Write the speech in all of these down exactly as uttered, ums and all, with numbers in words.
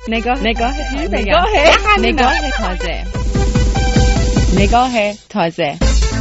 نگاه نگاه نگاه نگاه تازه نگاه تازه.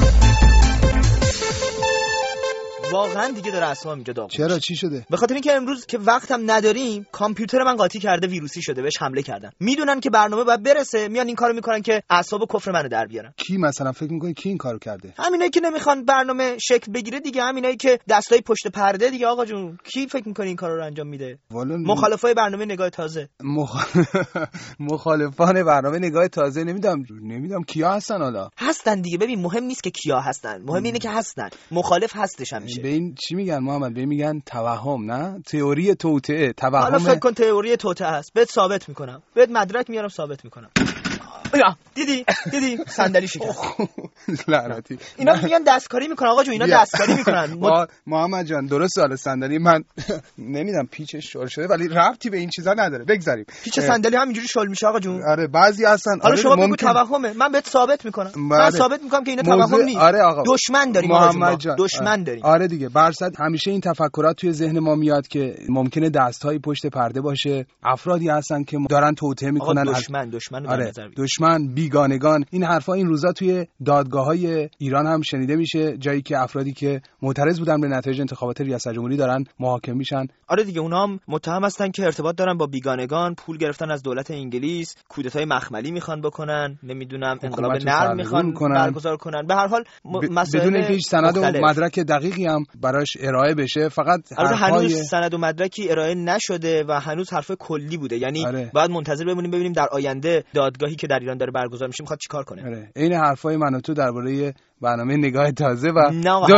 واقعا دیگه داره اعصابم اینجا داغون. چرا چی شده؟ به خاطر اینکه امروز که وقتم نداریم کامپیوتر من قاطی کرده، ویروسی شده، بهش حمله کردن. میدونن که برنامه باید برسه، میان این کارو میکنن که اعصاب کفر منو در بیارن. کی مثلا فکر میکنی کی این کارو کرده؟ همینایی که نمیخوان برنامه شکل بگیره دیگه، همینایی که دستای پشت پرده دیگه. آقا جون کی فکر میکنی این کارو رو انجام میده؟ مخالفای برنامه نگاه تازه. مخ... مخالفان برنامه نگاه تازه نمیدونم نمیدونم کیا هستن. حالا هستن دیگه. ببین مهم نیست که کیا هستن، مهم اینه که هستن. مخالف هستش همیشه. به این چی میگن محمد؟ به این میگن توهم، نه تئوری توطئه. توهم. حالا فکر کن تئوری توطئه هست، بهت ثابت میکنم، بهت مدرک میارم ثابت میکنم. دیدی دیدی صندلی شکست. لعنتی. اینا میگن دستکاری میکنن. آقا جو اینا دستکاری میکنن. مد... محمد جان درست سال صندلی من نمیدونم پیچش شل شده ولی ربطی به این چیزا نداره. بگذاریم. پیچ صندلی همینجوری شل میشه آقا جون. آره بعضی هستن. آره شما بگو توهمه، من بهت ثابت میکنم. من ثابت میکنم که اینا توهم نیست. آره آقا. دشمن داریم محمد جان. دشمن داریم. آره دیگه. برصد همیشه این تفکرات توی ذهن ما میاد که ممکنه دست‌های پشت پرده باشه. افرادی هستن که دارن توطئه میکنن. دشمن دشمن رو در نظر بگیر. دشمن، بیگانگان، این حرفا این روزا توی دادگاه‌های ایران هم شنیده میشه، جایی که افرادی که معترض بودن به نتایج انتخابات ریاست جمهوری دارن محاکمه میشن. آره دیگه، اونا هم متهم هستن که ارتباط دارن با بیگانگان، پول گرفتن از دولت انگلیس، کودتای مخملی میخوان بکنن، نمیدونم انقلاب نرم میخوان برگزار کنن. به هر حال مسائل بدون اینکه هیچ سند و مدرک دقیقی هم براش ارائه بشه، فقط حرفای هنوز سند و مدرکی ارائه نشده و هنوز حرف کلی بوده. یعنی آره. باید منتظر بمونیم ببینیم در آینده دادگاهی که در ایران داره برگزار میشه میخواد چیکار کنه. آره. این حرفای من و تو درباره برنامه نگاه تازه و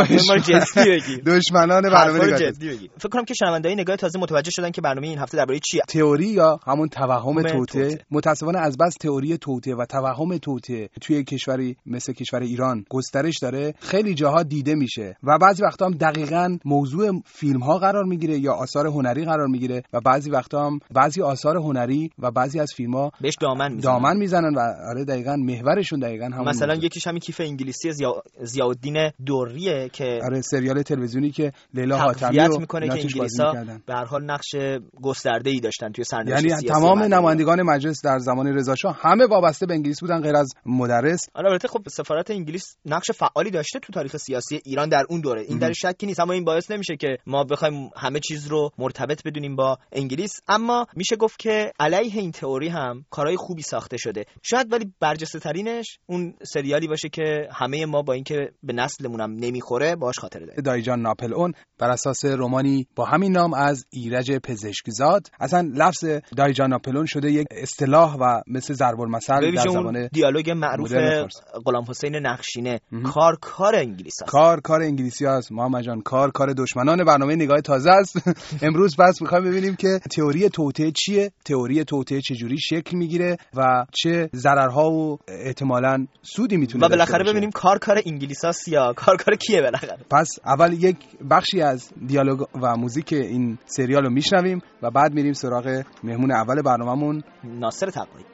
دشمنان برنامه نگاه تازه. فکر کنم که شنونده‌های نگاه تازه متوجه شدن که برنامه این هفته درباره چیه. تئوری یا همون توهم توطئه. متأسفانه از بس تئوری توطئه و توهم توطئه توی کشوری مثل کشور ایران گسترش داره، خیلی جاها دیده میشه و بعضی وقتا هم دقیقاً موضوع فیلم‌ها قرار میگیره یا آثار هنری قرار میگیره و بعضی وقتا هم بعضی آثار هنری و بعضی از فیلم‌ها بهش دامن میزنن. دامن میزنن و آره دقیقاً محورشون دقیقاً همون. مثلا یکیش همین کیف انگلیسی زیا... ضیاءالدین دوریه که آره سریال تلویزیونی که لیلا حاتمی رو میکنه که انگلیسا به هر حال نقش گسترده‌ای داشتن توی سرنوشت یعنی سیاسی. تمام نمایندگان مجلس در زمان رضا شاه همه وابسته به انگلیس بودن غیر از مدرس. البته خب سفارت انگلیس نقش فعالی داشته تو تاریخ سیاسی ایران در اون دوره، این در شکی نیست، اما این باعث نمیشه که ما بخوایم همه چیز رو مرتبط بدونیم با انگلیس. اما میشه گفت که علیه این تئوری هم کارهای خوبی ساخته شده. شاید ولی برجسته ترینش اون سریالی باشه که همه ما با اینکه به نسلمون هم نمیخوره باهاش خاطره داریم. دایجان ناپلئون بر اساس رمانی با همین نام از ایرج پزشکزاد. اصلا لفظ دایجان ناپلئون شده یک اصطلاح و مثل ضرب المثل در زبان دیالوگ معروف غلام حسین نقشینه. کار کار انگلیسی است. کار کار انگلیسی است محمد جان. کار کار دشمنان برنامه نگاه تازه است. امروز بس می‌خوایم ببینیم که تئوری توطئه چیه، تئوری توطئه چه جوری شکل میگیره و چه ضررها و احتمالاً سودی میتونه و بالاخره ببینیم کار کار انگلیسی است یا کار کار کیه بالاخره. پس اول یک بخشی از دیالوگ و موزیک این سریال رو میشنویم و بعد میریم سراغ مهمون اول برنامه‌مون ناصر تقوایی.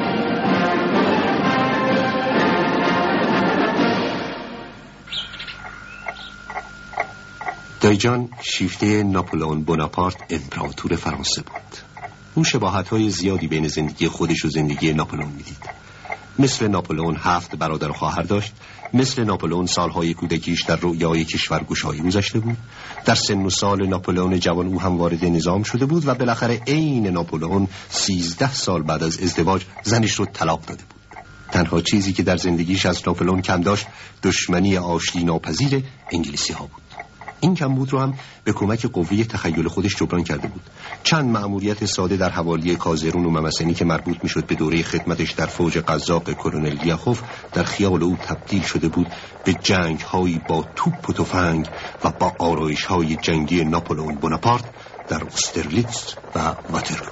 دایجان شیفته ناپلئون بوناپارت امپراتور فرانسه بود. او شباهت‌های زیادی بین زندگی خودش و زندگی ناپلئون می‌دید. مثل ناپلئون هفت برادر و خواهر داشت. مثل ناپلئون سالهای کودکیش در رویای کشورگشایی گذشته بود. در سن و سال ناپلئون جوان او هم وارد نظام شده بود و بالاخره عین ناپلئون سیزده سال بعد از ازدواج زنش رو طلاق داده بود. تنها چیزی که در زندگیش از ناپلئون کم داشت دشمنی آشتی ناپذیر انگلیسی ها بود. این کمبود رو هم به کمک قوه تخیل خودش جبران کرده بود. چند مأموریت ساده در حوالی کازرون و ممسنی که مربوط میشد به دوره خدمتش در فوج قزاق کلونل لیاخوف در خیال او تبدیل شده بود به جنگ‌هایی با توپ و تفنگ و با آرایش‌های جنگی ناپلئون بوناپارت در استرلیتز و واترلو.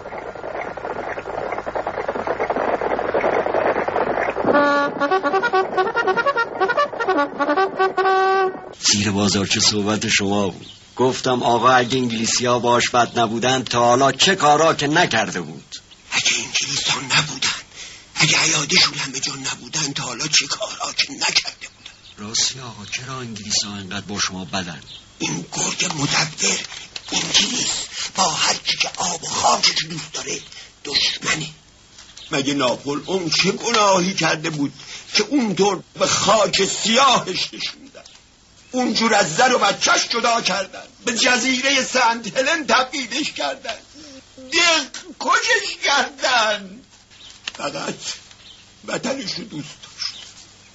زیر بازار چه صحبت شما بود. گفتم آقا اگه انگلیسی ها باش بد نبودن تا حالا چه کارا که نکرده بود. اگه انگلیس ها نبودن، اگه عیادشون هم به جان نبودن تا حالا چه کارا که نکرده بودن. راستی آقا چرا انگلیس ها اینقدر با شما بدن؟ این گرگ مدبر انگلیس با هر چی که آب و خاکش دوست داره دشمنی. مگه ناپلئون چه گناهی کرده بود که اونطور به خاک سیاهش نشوندن، اونجور از زن و بچهش جدا کردن، به جزیره سنت هلن تبعیدش کردن، دق کشش کردن، فقط وطنش رو دوست داشت.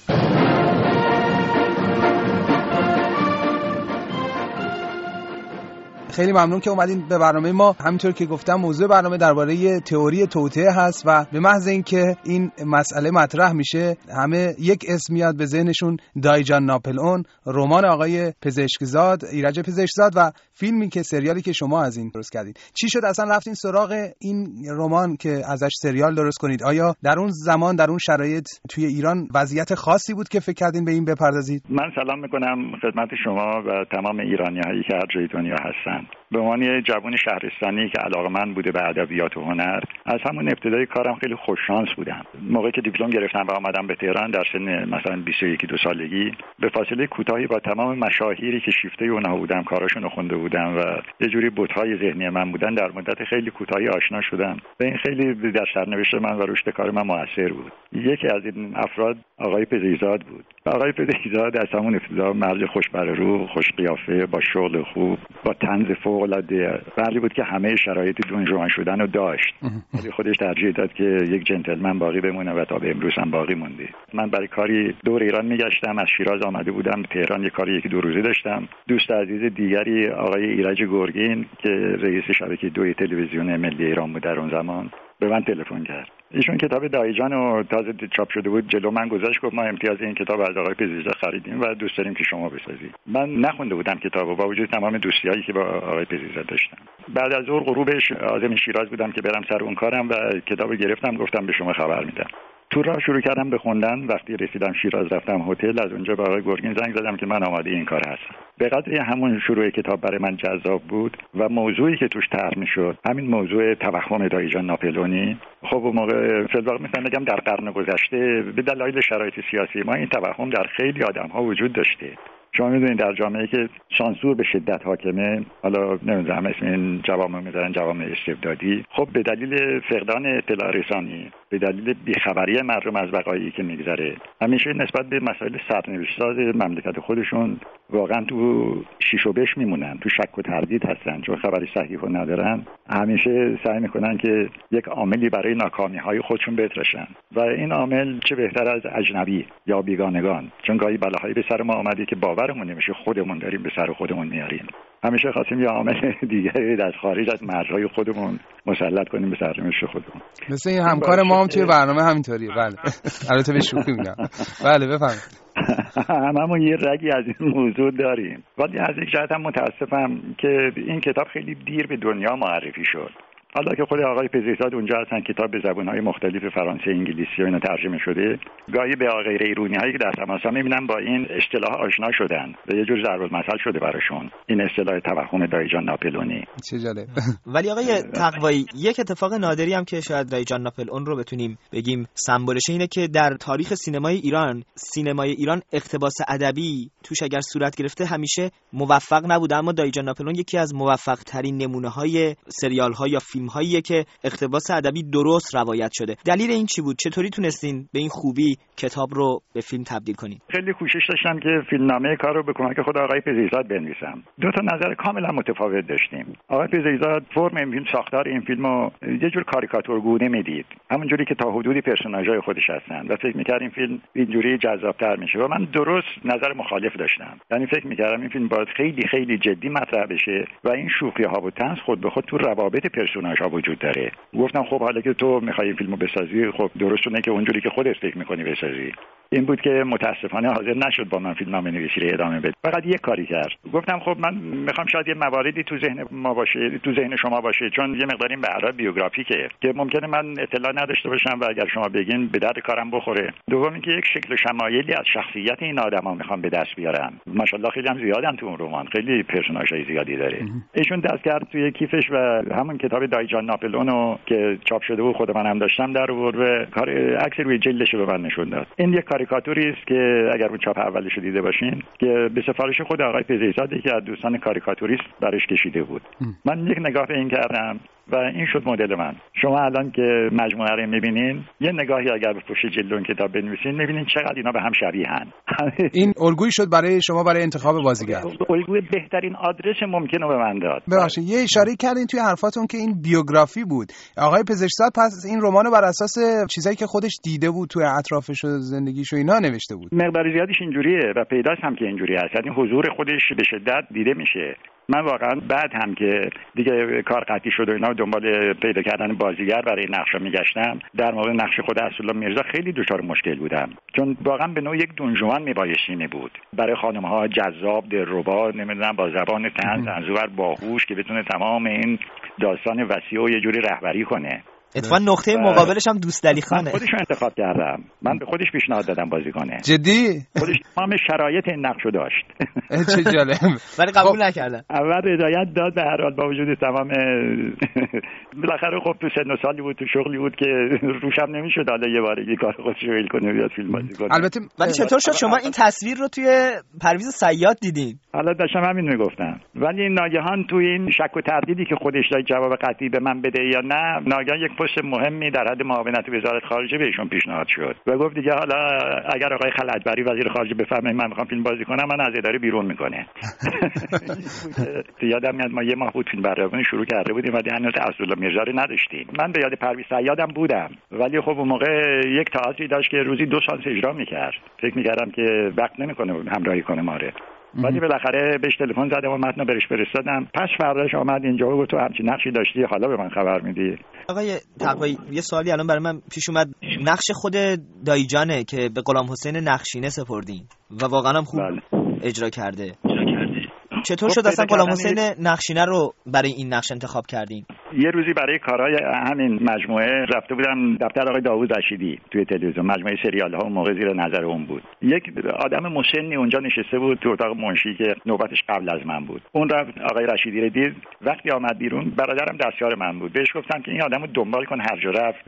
خیلی ممنون که اومدین به برنامه ما. همینطور که گفتم موضوع برنامه درباره تئوری توطئه هست و به محض اینکه این مسئله مطرح میشه همه یک اسم میاد به ذهنشون، دایجان ناپلئون، رمان آقای پزشکزاد، ایرج پزشکزاد و فیلمی که سریالی که شما از این درست کردین. چی شد اصلا رفتین سراغ این رمان که ازش سریال درست کنید؟ آیا در اون زمان در اون شرایط توی ایران وضعیت خاصی بود که فکر کردین به این بپردازید؟ من سلام میکنم خدمت شما و تمام ایرانی‌هایی که هر جای دنیا هستن. به عنوان یه جوان شهرستانی که علاقه‌مند بوده به ادبیات و هنر، از همون ابتدای کارم خیلی خوششانس بودم. موقعی که دیپلم گرفتم و آمدم به تهران در سن مثلا بیست و یک دو سالگی، به فاصله کوتاهی با تمام مشاهیری که شیفته اونها بودم، کاراشون رو خونده بودم و یه جوری بت‌های ذهنی من بودن، در مدت خیلی کوتاهی آشنا شدم. و این خیلی در سرنوشت من و رشد کار من موثر بود. یکی از این افراد آقای پزشکزاد بود. آقای پزشکزاد از همون ابتدا مرد خوش‌برو، خوش قیافه، با شغل خوب، با طنز فوق‌العاده، مردی بود که همه شرایط دونجوان شدن رو داشت. ولی خودش ترجیح داد که یک جنتلمن باقی بمونه و تا به امروز هم باقی مونده. من برای کاری دور ایران میگشتم، از شیراز آمده بودم به تهران، یک کاری یکی دو روزه داشتم. دوست عزیز دیگری آقای ایرج گرگین که رئیس شبکه دو تلویزیون ملی ایران بود در اون زمان به من تلفن کرد. ایشون کتاب دایجان رو تازه چاپ شده بود جلو من گذاشت، گفت ما امتیاز این کتاب از آقای پزشکزاد خریدیم و دوست داریم که شما بسازید. من نخونده بودم کتابو با وجود تمام دوستیایی که با آقای پزشکزاد داشتم. بعد از ظهر غروبش عازم شیراز بودم که برم سر اون کارم و کتابو گرفتم، گفتم به شما خبر میدم. تو راه شروع کردم به خوندن. وقتی رسیدم شیراز رفتم هتل، از اونجا به آقای گرگین زنگ زدم که من آماده این کار هستم. به قدری همون شروع کتاب برای من جذاب بود و موضوعی که توش طرح میشد همین موضوع توهم دایجان ناپلئونی، خب اون موقع فلواقع مثلا بگم در قرن گذشته به دلایل شرایط سیاسی ما این توهم در خیلی آدم‌ها وجود داشته. شما میدونید در جامعه که سانسور به شدت حاکمه، حالا نمیدونم اسم این جوامع میذارن جوامع استبدادی، خب به دلیل فقدان اطلاع رسانی، به دلیل بیخبری مردم از وقایعی که میگذره، همیشه نسبت به مسائل سرنوشت‌ساز مملکت خودشون واقعا تو شیش و بش میمونن، تو شک و تردید هستن، چون خبری صحیح رو ندارن. همیشه سعی میکنن که یک عاملی برای ناکامی‌های خودشون بتراشن و این عامل چه بهتر از اجنبی یا بیگانگان، چون گاهی بلاهایی به سر ما آمده که باورمون نمیشه خودمون داریم به سر خودمون میاریم. همیشه خواستیم یه عامل دیگری از خارج از مرزهای خودمون مسلط کنیم به سرنوشت خودمون. مثل این همکار ما هم توی برنامه همینطوریه. بله البته به شوخی میگم. بله بفرمایید. هممون یه رگی از این موضوع داریم. ولی از یک جهت هم متاسفم که این کتاب خیلی دیر به دنیا معرفی شد. حالا که خود آقای پزشکزاد اونجا هستن، کتاب به زبان‌های مختلف فرانسه، انگلیسی و اینا ترجمه شده، گاهی به غیر ایرانی‌هایی که در تماسا می‌بینم با این اصطلاح آشنا شدن و یه جور ضرب المثل شده براشون این اصطلاح توهم دایجان ناپلئونی. چه جالب. ولی آقای تقوایی یک اتفاق نادری هم که شاید دایجان ناپلئون رو بتونیم بگیم سمبولشه اینه که در تاریخ سینمای ایران، سینمای ایران اقتباس ادبی توش اگر صورت گرفته همیشه موفق نبوده، اما دایجان ناپلئون یکی از موفق‌ترین نمونه‌های سریال‌ها یا فیلم‌هایی که اقتباس ادبی درست روایت شده. دلیل این چی بود؟ چطوری تونستین به این خوبی کتاب رو به فیلم تبدیل کنین؟ خیلی کوشش داشتم که فیلمنامه کار رو به کمک خود آقای پزشکزاد بنویسم. دو تا نظر کاملا متفاوت داشتیم. آقای پزشکزاد فرم این فیلم، ساختار این فیلمو یه جور کاریکاتورگونه میدید، همونجوری که تا حدودی پرسوناژهای خودش هستن و فکر می‌کرد این فیلم اینجوری جذاب‌تر میشه و من درست نظر مخالف داشتم. یعنی فکر می‌کردم این فیلم باید خیلی خیلی جدی مطرح بشه و این شوخی‌ها و طنز خود به خود تو روابط پرسوناژها وجود داره. گفتم خب حالا که تو می‌خوای این فیلمو بسازی، خب درستونه که اونجوری که خودت فکر می‌کنی بسازی. این بود که متاسفانه حاضر نشد با من فیلمنامه نویسی رو ادامه بده. فقط یک کاری کرد. گفتم خب من می‌خوام شاید یه مواردی تو ذهن ما باشه، تو ذهن شما باشه، چون یه مقداری به هر حال بیوگرافیکه که ممکنه من اطلاع نداشته باشم و اگر شما بگین به درد کارم بخوره. دوم اینکه یک شکل و شمایلی از شخصیت این آدما می‌خوام به دست بیارم. ماشاءالله خیلی هم زیادن تو اون رمان، خیلی پرسوناژهای زیادی داره. ایشون دست کرد توی کیفش و همون کتاب دایجان ناپلئون که چاپ شده بود خود منم داشتم در آورد و کار عکس روی جلدش رو به من نشون داد. این یک کاریکاتوری است که اگر اون چاپ اولش رو دیده باشین که به سفارش خود آقای پزشکزاد که از دوستان کاریکاتوریست برش کشیده بود. من یک نگاه به این کردم، و این شد مدل من. شما الان که مجموعه رو میبینین یه نگاهی اگر به پشت جلد اون کتاب بنویسین میبینین چقدر اینا به هم شبیهن. این الگویی شد برای شما برای انتخاب بازیگر. الگوی بهترین آدرس ممکنه به من داد. ببخشید یه اشاره کردین توی حرفاتون که این بیوگرافی بود. آقای پزشکزاد پس این رمانو بر اساس چیزایی که خودش دیده بود توی اطرافش و زندگیش و اینا نوشته بود. مقدار زیادیش اینجوریه و پیداست هم که اینجوری هست. یعنی حضور خودش به شدت دیده میشه. من واقعا بعد هم که دیگه کار قطعی شد و اینا دنبال پیدا کردن بازیگر برای نقشا میگشتم، در مورد نقش خود اسدالله میرزا خیلی دچار مشکل بودم، چون واقعا به نوع یک دونجوان میبایشینی بود برای خانم‌ها، جذاب، دلربا، نمیدونم با زبان طنز انزور باهوش که بتونه تمام این داستان وسیع و یه جوری رهبری کنه. اتفاقا نقطه مقابلش هم دوستعلی خانه. من خودش رو انتخاب کردم. من به خودش پیشنهاد دادم بازی کنه. جدی؟ خودش تمام شرایط این نقشو داشت. چه جالب. ولی قبول نکردن. اول هدایت داد به هر حال با وجود تمام بالاخره خب تو سن و سالی بود، تو شغلی بود که روشم نمیشد حالا یه بار کار خودش رو ول کنه بیاد فیلم بازی کنه. البته ولی چطور شد شما این تصویر رو توی پرویز صیاد دیدین؟ حالا داشتم همین میگفتم. ولی ناگهان توی این شک و تردیدی که خودش داد جواب قطعی به من بده یا نه، ناگهان یک پست مهمی در حد معاونت وزارت خارجه بهشون پیشنهاد شد و گفت دیگه حالا اگر آقای خلعتبری وزیر خارجه بفهمه من میخوام فیلم بازی کنم من از اداره بیرون میکنه. یادم میاد ما یه ماه بود فیلم برداری شروع کرده بودیم ولی هنوز اسدالله میرزا رو نداشتیم. من به یاد پرویز صیادم بودم ولی خب اون موقع یک تئاتری داشت که روزی دو سانس اجرا میکرد. فکر میکردم که وقت نمیکنه همراهی کنه ماره. ولی بالاخره بهش تلفن زدم و متن برش فرستادم. پس فرداش آمد اینجا و گفت تو همچین نقشی داشتی حالا به من خبر میدی. آقای تقوایی یه سوالی الان برای من پیش اومد. نقش خود دایجانه که به غلام حسین نقشینه سپردین و واقعا هم خوب بله. اجرا کرده. چطور شد اصلا غلام حسین نقشینه رو برای این نقش انتخاب کردین؟ یه روزی برای کارهای همین مجموعه رفته بودم دفتر آقای داوود رشیدی توی تلویزیون، مجموعه سریال ها و موقع زیر نظر اون بود. یک آدم مسنی اونجا نشسته بود تو اتاق منشی که نوبتش قبل از من بود. اون رفت آقای رشیدی رو دید، وقتی آمد بیرون برادرم دستیار من بود، بهش گفتم که این آدمو دنبال کن هر جا رفت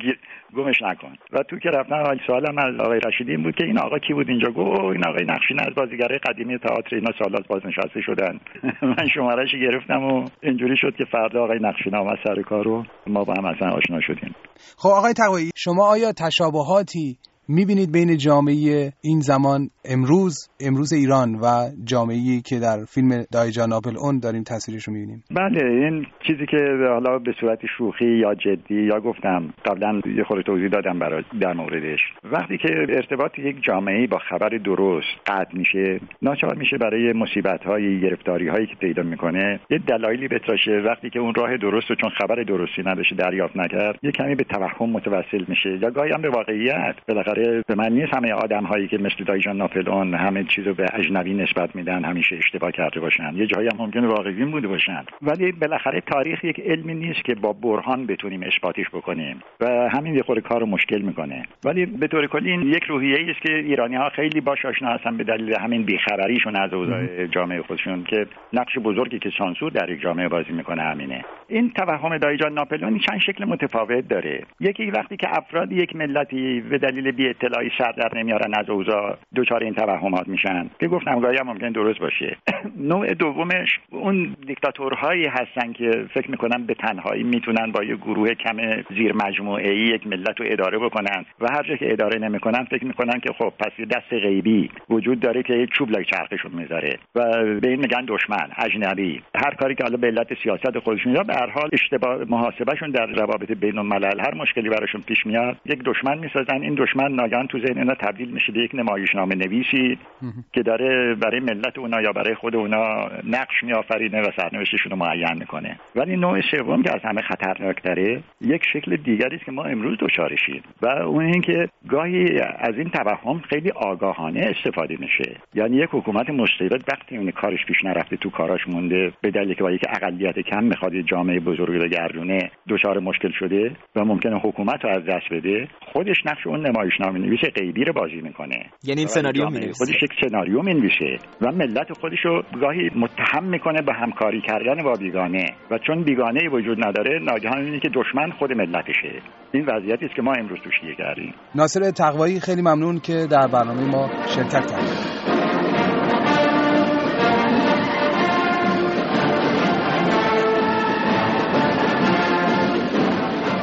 گمش نکن. و تو که رفتن اول سوالم از آقای رشیدی این بود که این آقا کی بود اینجا؟ گفت این آقای نقشینه از بازیگرای قدیمی تئاتر اینا سالات بازنشسته شدن. من شماره‌اش گرفتم و اینجوری شد که فردا آقای نقشینه اومد سر کار و ما با هم اصلا آشنا شدیم. خب آقای تقوایی شما آیا تشابهاتی میبینید بین جامعه این زمان امروز امروز ایران و جامعه‌ای که در فیلم دایجان ناپل اون داریم تصویرش رو میبینیم؟ بله، این چیزی که حالا به صورت شوخی یا جدی یا گفتم قبلا یه خورده توضیح دادم برای در موردش، وقتی که ارتباط یک جامعه با خبر درست قطع میشه ناچار میشه برای مصیبت‌های گرفتاری‌هایی که پیدا میکنه یه دلایلی بتراشه. وقتی که اون راه درست رو چون خبر درستی نداشته دریافت نکرد یه کمی به توهم متوسل میشه یا گاهی هم به واقعیت. بالاخره به من نیست همه آدم‌هایی که مثل دایجان ناپل اون همه چیزو به اجنبی نسبت میدن همیشه اشتباه کرده باشن، یه جایی هم ممکنه واقعی بوده باشن. ولی بالاخره تاریخ یک علمی نیست که با برهان بتونیم اثباتش بکنیم و همین یه خورده کارو مشکل میکنه. ولی به طور کلی این یک روحیه‌ای است که ایرانی‌ها خیلی باش آشنا هستن به دلیل همین بیخبریشون از اوضاع جامعه خودشون که نقش بزرگی که سانسور در یک جامعه بازی میکنه همینه. این توهم دایجان ناپل اون چند شکل متفاوت داره. یکی وقتی که افراد یک ملتی به دلیل بی اطلاعی سر در نمیارن از اوضاع دچار این توهمات میشن که گفتم گاهی هم ممکن درست باشه. نوع دومش اون دیکتاتورهایی هستن که فکر میکنن به تنهایی میتونن با یه گروه کم زیر مجموعه‌ای یک ملت رو اداره بکنن و هر جا که اداره نمیکنن فکر میکنن که خب پس یه دست غیبی وجود داره که چوب لای چرخشون میذاره و به این میگن دشمن اجنبی. هر کاری که حالا به علت سیاست خودشون یا به هر حال اشتباه محاسبهشون در روابط بین الملل هر مشکلی براشون پیش میاد یک دشمن میسازن. این دشمن ناگهان تو ذهن اینا تبدیل میشه به یک نمایشنامه نویسی که داره برای ملت اونا یا برای خود اونا نقش میآفرینه و سرنوشتشون رو معین میکنه. ولی نوع سوم که از همه خطرناکتره یک شکل دیگری است که ما امروز دچارشیم و اون این که گاهی از این توهم خیلی آگاهانه استفاده میشه. یعنی یک حکومت مستبد وقتی اون کارش پیش نرفته تو کاراش مونده به دلیلی که با یک اقلیت کم میخواد جامعه بزرگ رو گردونه دچار مشکل شده و ممکنه حکومت رو از دست بده، خودش نقش اون نمایشنامه نویس غیبی رو بازی میکنه. یعنی این سناریو مینویسه، خودش یک سناریو مینویسه و ملت خودش رو گاهی متهم میکنه به همکاری کردن با بیگانه و چون بیگانه‌ای وجود نداره ناگهان میبینی که دشمن خود ملتشه. این وضعیتی است که ما امروز توش گیر کردیم. ناصر تقوایی خیلی ممنون که در برنامه ما شرکت کردید.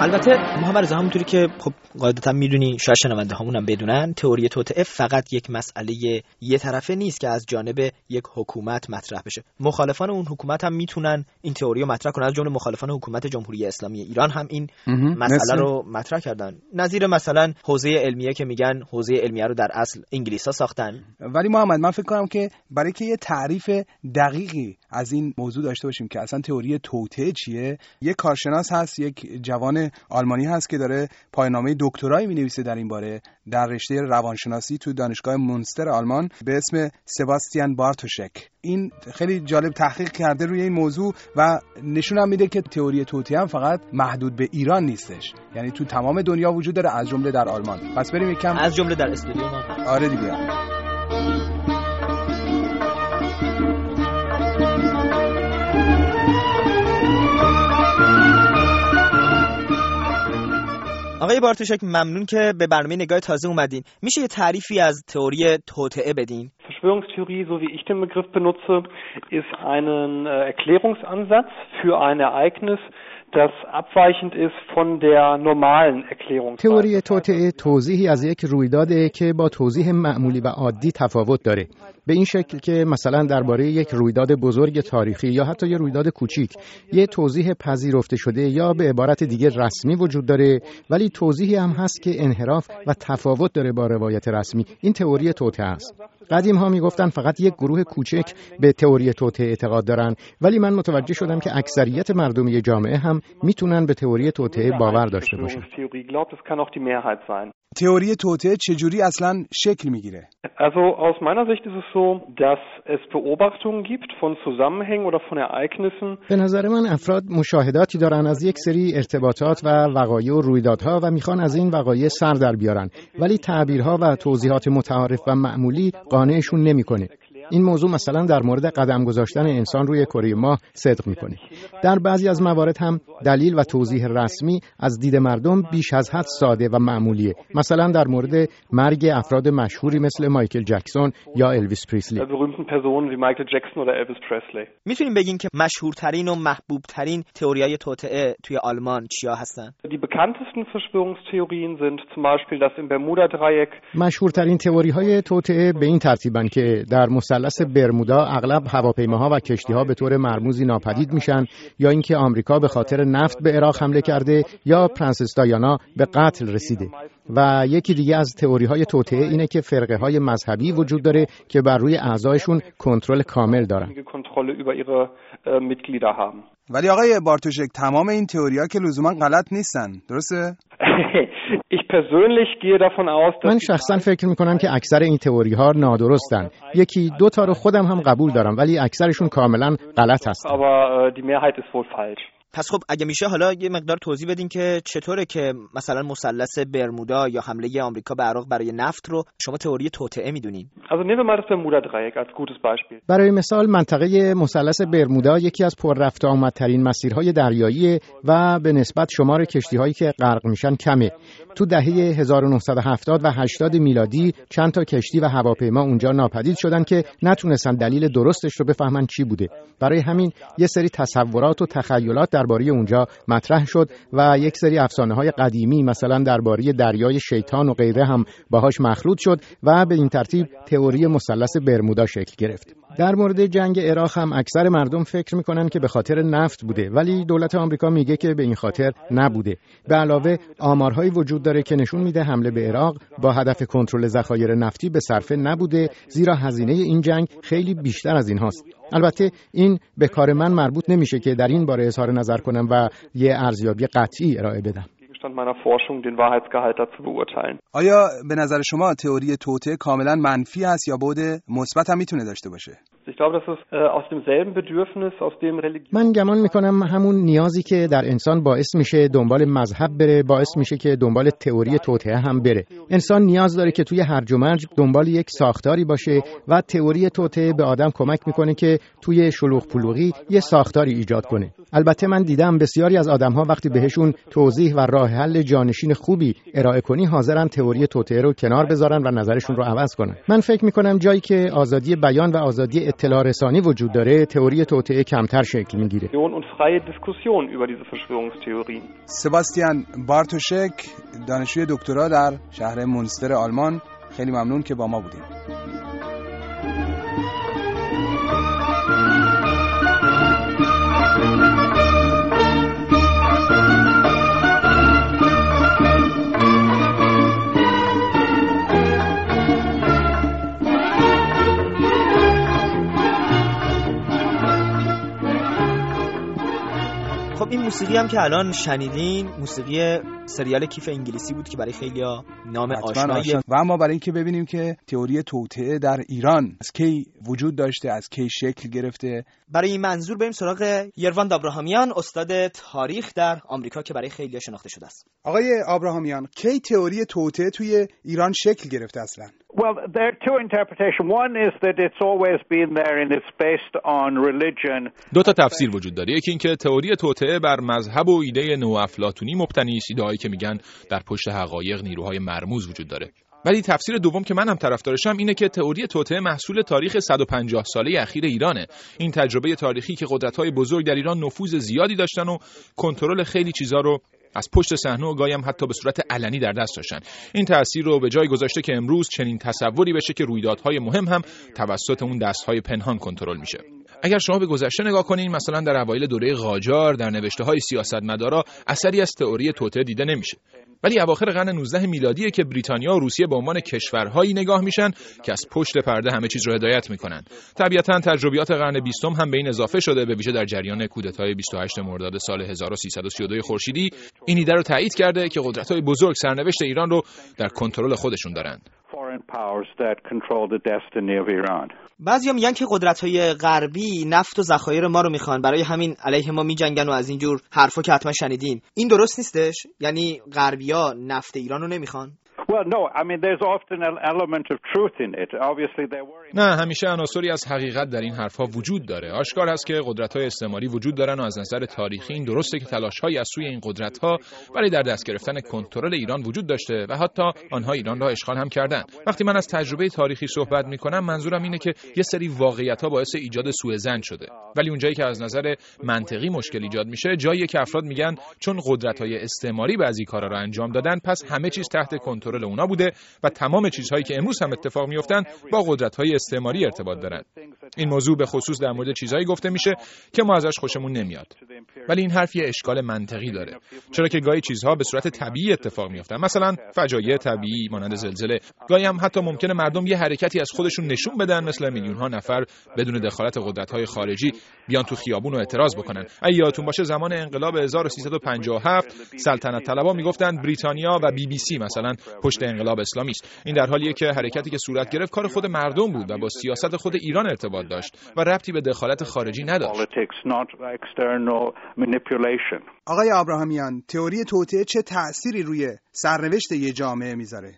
البته محمد رضا همونطوری که خب قاعدتا میدونی، شاید شنونده هامون هم بدونن، تئوری توطئه فقط یک مسئله یه طرفه نیست که از جانب یک حکومت مطرح بشه. مخالفان اون حکومت هم میتونن این تئوری رو مطرح کنن. از جمله مخالفان حکومت جمهوری اسلامی ایران هم این مسئله رو مطرح کردن. نظیر مثلا حوزه علمیه که میگن حوزه علمیه رو در اصل انگلیس‌ها ساختن. ولی محمد من فکر کنم که برای که یه تعریف دقیقی از این موضوع داشته باشیم که اصلا تئوری توطئه چیه، یک کارشناس هست، یک جوان آلمانی هست که داره پایان‌نامه دکترایی می‌نویسه در این باره در رشته روانشناسی تو دانشگاه مونستر آلمان به اسم سباستیان بارتوشک. این خیلی جالب تحقیق کرده روی این موضوع و نشون هم میده که تئوری توطئه هم فقط محدود به ایران نیستش، یعنی تو تمام دنیا وجود داره، از جمله در آلمان. پس بریم یکم از جمله در استودیو ما. آره دیگه. آقای بارتوشک ممنون که به برنامه نگاه تازه اومدین. میشه یه تعریفی از تئوری توطئه بدین؟ Verschwörungstheorie, so wie ich den Begriff benutze, ist ein Erklärungsansatz für ein Ereignis, das abweichend ist von der normalen Erklärung. تئوری توطئه توضیحی از یک رویداده که با توضیح معمولی و عادی تفاوت داره. به این شکل که مثلا درباره یک رویداد بزرگ تاریخی یا حتی یک رویداد کوچیک یه توضیح پذیرفته شده یا به عبارت دیگه رسمی وجود داره، ولی توضیحی هم هست که انحراف و تفاوت داره با روایت رسمی. این تئوری توطئه است. قدیم ها میگفتن فقط یک گروه کوچک به تئوری توطئه اعتقاد دارن، ولی من متوجه شدم که اکثریت مردمی جامعه هم میتونن به تئوری توطئه باور داشته باشن. تئوری توطئه چجوری اصلا شکل میگیره؟ Also aus meiner Sicht ist es so, dass es Beobachtungen gibt von Zusammenhängen oder von Ereignissen. به نظر من افراد مشاهداتی دارن از یک سری ارتباطات و وقایع و رویدادها و میخوان از این وقایع سر در بیارن، ولی تعبیرها و توضیحات متعارف و معمولی قانعشون نمیکنه. این موضوع مثلا در مورد قدم گذاشتن انسان روی کره ماه صدق میکنه. در بعضی از موارد هم دلیل و توضیح رسمی از دید مردم بیش از حد ساده و معمولیه. مثلا در مورد مرگ افراد مشهوری مثل مایکل جکسون یا الویس پریسلی. میتونیم بگین که مشهورترین و محبوب ترین تئوریای توطئه توی آلمان چیا هستن؟ Die bekanntesten Verschwörungstheorien sind zum Beispiel das im Bermuda-Dreieck. مشهورترین تئوری‌های توطئه به این ترتیبن که در مثلث برمودا اغلب هواپیماها و کشتی‌ها به طور مرموزی ناپدید میشن، یا اینکه آمریکا به خاطر نفت به عراق حمله کرده یا پرنسس دایانا به قتل رسیده. و یکی دیگه از تئوری‌های توطئه اینه که فرقه‌های مذهبی وجود داره که بر روی اعضایشون کنترل کامل دارن. ولی آقای بارتوشک تمام این تئوری‌ها که لزوما غلط نیستن، درسته؟ من شخصا فکر میکنم که اکثر این تئوری ها نادرستن. یکی دو تا رو خودم هم قبول دارم، ولی اکثرشون کاملا غلط هستن. پس خب اگه میشه حالا یه مقدار توضیح بدین که چطوره که مثلا مثلث برمودا یا حمله آمریکا به عراق برای نفت رو شما تئوری توطئه میدونین؟ برای مثال منطقه مثلث برمودا یکی از پر رفت و آمدترین مسیرهای دریایی و به نسبت شمار کشتی‌هایی که غرق میشن کمه. تو دهه هزار و نهصد و هفتاد و هشتاد میلادی چند تا کشتی و هواپیما اونجا ناپدید شدن که نتونستن دلیل درستش رو بفهمن چی بوده. برای همین یه سری تصورات و تخیلات درباره اونجا مطرح شد و یک سری افسانه‌های قدیمی مثلا درباره دریای شیطان و غیره هم باهاش مخلوط شد و به این ترتیب تئوری مثلث برمودا شکل گرفت. در مورد جنگ عراق هم اکثر مردم فکر میکنن که به خاطر نفت بوده، ولی دولت آمریکا میگه که به این خاطر نبوده. به علاوه آمارهایی وجود داره که نشون میده حمله به عراق با هدف کنترل ذخایر نفتی به صرفه نبوده، زیرا هزینه این جنگ خیلی بیشتر از این هاست. البته این به کار من مربوط نمیشه که در این باره اظهار نظر کنم و یه ارزیابی قطعی ارائه بدم. آیا به نظر شما تئوری توطئه کاملا منفی است یا بعد مثبت هم میتونه داشته باشه؟ من گمان میکنم همون نیازی که در انسان باعث میشه دنبال مذهب بره باعث میشه که دنبال تئوری توطئه هم بره. انسان نیاز داره که توی هرج و مرج دنبال یک ساختاری باشه و تئوری توطئه به آدم کمک میکنه که توی شلوغ پلوغی یه ساختاری ایجاد کنه. البته من دیدم بسیاری از آدم‌ها وقتی بهشون توضیح و راه حل جانشین خوبی ارائه کنی حاضرن تئوری توطئه رو کنار بذارن و نظرشون رو عوض کنن. من فکر میکنم جایی که آزادی بیان و آزادی اطلاع رسانی وجود داره تئوری توطئه کمتر شکل میگیره. und freie Diskussion über diese Verschwörungstheorien. سباستیان بارتوشک، دانشجوی دکترا در شهر مونستر آلمان، خیلی ممنون که با ما بودیم. خب این موسیقی هم که الان شنیدین موسیقی سریال کیف انگلیسی بود که برای خیلی‌ها نام آشناییه. و اما برای اینکه ببینیم که تئوری توطئه در ایران از کی وجود داشته، از کی شکل گرفته، برای این منظور بریم سراغ یروان آبراهامیان، استاد تاریخ در آمریکا که برای خیلی‌ها شناخته شده است. آقای آبراهامیان، کی تئوری توطئه توی ایران شکل گرفته اصلا؟ Well, there are two interpretations. One is that it's always been there and it's based on religion. دو تا تفسیر وجود داره. یکی این که تئوری توطئه بر مذهب و ایده نوافلاطونی مبتنی است، ایده‌هایی که میگن در پشت حقایق نیروهای مرموز وجود داره. ولی تفسیر دوم که من هم طرفدارشم اینه که تئوری توطئه محصول تاریخ صد و پنجاه ساله اخیر ایرانه. این تجربه تاریخی که قدرت‌های بزرگ در ایران نفوذ زیادی داشتن و کنترل خیلی چیزا رو از پشت صحنه و گاهی هم حتی به صورت علنی در دست داشتن. این تأثیر رو به جای گذاشته که امروز چنین تصوری بشه که رویدادهای مهم هم توسط اون دست‌های پنهان کنترل میشه. اگر شما به گذشته نگاه کنین، مثلا در اوایل دوره قاجار در نوشته‌های سیاستمدارا اثری از تئوری توطئه دیده نمیشه. ولی اواخر قرن نوزدهم میلادیه که بریتانیا و روسیه به عنوان کشورهایی نگاه میشن که از پشت پرده همه چیز رو هدایت میکنن. طبیعتاً تجربیات قرن بیستم هم به این اضافه شده، به ویژه در جریان کودتای بیست و هشتم مرداد سال هزار و سیصد و سی و دو خورشیدی. این ایده رو تایید کرده که قدرت‌های بزرگ سرنوشت ایران رو در کنترل خودشون دارن. بعضیا میگن که قدرت‌های غربی نفت و ذخایر ما رو میخوان، برای همین علیه ما میجنگن و از اینجور حرفا که حتما شنیدین. این درست نیستش؟ یعنی غربیا نفت ایران رو نمیخوان؟ Well, no, I mean, there's often an element of truth in it. Obviously, there were... نه، همیشه عناصری از حقیقت در این حرفها وجود داره. آشکار است که قدرت‌های استعماری وجود دارن و از نظر تاریخی این درسته که تلاش‌هایی از سوی این قدرت‌ها برای در دست گرفتن کنترل ایران وجود داشته و حتی آنها ایران را اشغال هم کردن. وقتی من از تجربه تاریخی صحبت می‌کنم، منظورم اینه که یه سری واقعیت‌ها باعث ایجاد سوءظن شده. ولی اونجایی که از نظر منطقی مشکل ایجاد میشه، جاییه که افراد میگن چون قدرت‌های استعماری بعضی کارا را انجام دادن، پس همه چیز تحت کنترل اونا بوده و تمام چیزهایی که امروز هم اتفاق میافتن با قدرت‌های استعماری ارتباط دارن. این موضوع به خصوص در مورد چیزهایی گفته میشه که ما ازش خوشمون نمیاد. ولی این حرف یه اشکال منطقی داره، چرا که گاهی چیزها به صورت طبیعی اتفاق میافتن، مثلا فجایع طبیعی مانند زلزله. گاهی هم حتی ممکنه مردم یه حرکتی از خودشون نشون بدن، مثل میلیون‌ها نفر بدون دخالت قدرت‌های خارجی بیان تو خیابون و اعتراض بکنن. اگه یادتون باشه زمان انقلاب هزار و سیصد و پنجاه و هفت سلطنت طلبا میگفتن بریتانیا و بی بی سی مثلا پشت انقلاب اسلامی است. این در حالیه که حرکتی که صورت گرفت کار خود مردم بود و با سیاست خود ایران ارتباط داشت و ربطی به دخالت خارجی نداشت. آقای آبراهامیان، تئوری توطئه چه تأثیری روی سرنوشت یه جامعه میذاره؟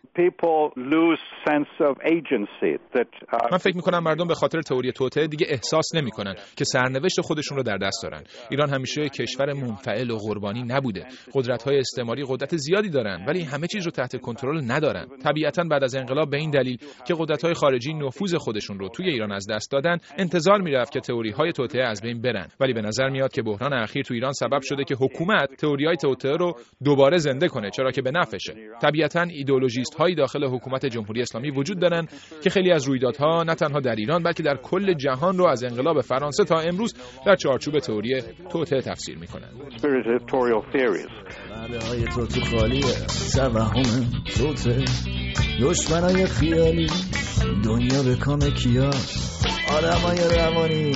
من فکر میکنم مردم به خاطر تئوری توطئه دیگه احساس نمیکنن که سرنوشت خودشون رو در دست دارن. ایران همیشه کشور منفعل و قربانی نبوده. قدرت‌های استعماری قدرت زیادی دارن ولی همه چیز رو تحت کنترل ندارن. طبیعتاً بعد از انقلاب به این دلیل که قدرت‌های خارجی نفوذ خودشون رو توی ایران از دست دادن، انتظار میرفت که تئوری‌های توطئه از بین برن. ولی به نظر میاد که بحران اخیر تو ایران سبب شده که حکومت تئوری‌های توطئه رو دوباره زنده کنه، چرا که به نفعشه. طبیعتاً ایدئولوژیست‌های داخل حکومت جمهوری اسلامی وجود دارن که خیلی از رویدادها نه تنها در ایران بلکه در کل جهان رو از انقلاب فرانسه تا امروز در چارچوب تئوری توطئه تفسیر می‌کنن. های تو تو خالیه، توهم توطئه، دشمنای خیالی، دنیا به کام کیا، آدمای روانی.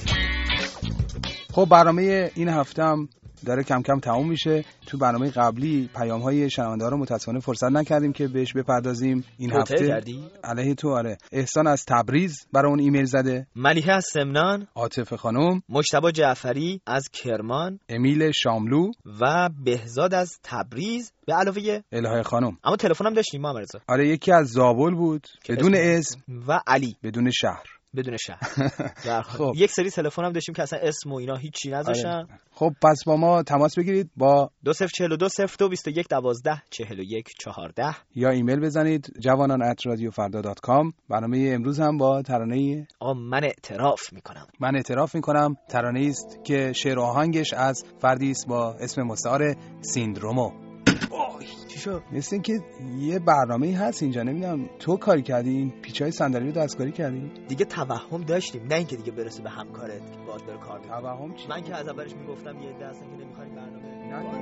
خب برنامه این هفته هم داره کم کم تموم میشه. تو برنامه قبلی پیام‌های شنونده ها رو متأسفانه فرصت نکردیم که بهش بپردازیم. این هفته کردی؟ علیه تو آره. احسان از تبریز برای اون ایمیل زده، ملیحه از سمنان، عاطفه خانم، مجتبی جعفری از کرمان، امیل شاملو و بهزاد از تبریز به علاوه الهه خانم. اما تلفن هم داشتیم محمد رضا. آره یکی از زابل بود بدون اسم و علی بدون شهر. بدون شهر. خب یک سری تلفن هم داشتیم که اصلا اسم و اینا هیچی نذاشتن. خب پس با ما تماس بگیرید با دو صفر چهل و دو صفر دو بیست و یک دوازده چهل و یک چهارده یا ایمیل بزنید جوانان ات رادیو فردا دات کام. برنامه امروز هم با ترانه آ من اعتراف میکنم. من اعتراف میکنم ترانه است که شعر و آهنگش از فردی است با اسم مستعار سیندرومو. چی شد؟ مثل این که یه برنامه‌ای هست اینجا، نمیدونم تو کاری کردی این پیچای صندلی رو دستکاری کردی؟ دیگه توهم داشتیم، نه اینکه دیگه برسه به همکارت که باهات بره کار کنه. توهم چی؟ من که از اولش میگفتم یه عده هستن که نمیخوان برنامه.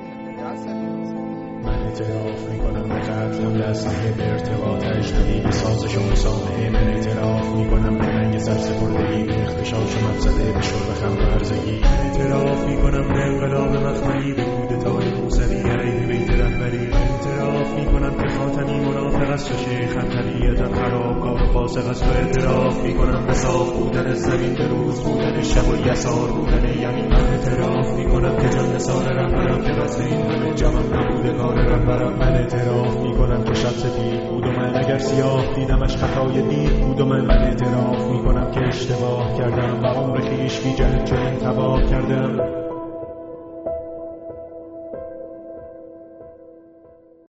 من اعتراف میکنم به قتلم دستم به ارتباطش حدید سازش و مسامحه. من اعتراف میکنم به رنگ سرسپردگی به اختشاش و مفسده به شرب خمر هرزگی. اعتراف میکنم به انقلاب مخملی به کودتای موسوی علیه بیت رهبری. اعتراف میکنم که خاتمی منافق است و شیخ طبیعتا خرابکار و فاسق است. و اعتراف میکنم به صاف بودن زمین به روز بودن شب و یسار بودن یمین. من اعتراف میکنم که جان نثار رهبرم که قصد این همه جوان نبوده کار رهبرم. من اعتراف میکنم که شب سفید بود و من اگر سیاه دیدمش خطای دید بود و من من اعتراف میکنم که اشتباه کردم و عمر خویش بی جهت چنین تباه کردم.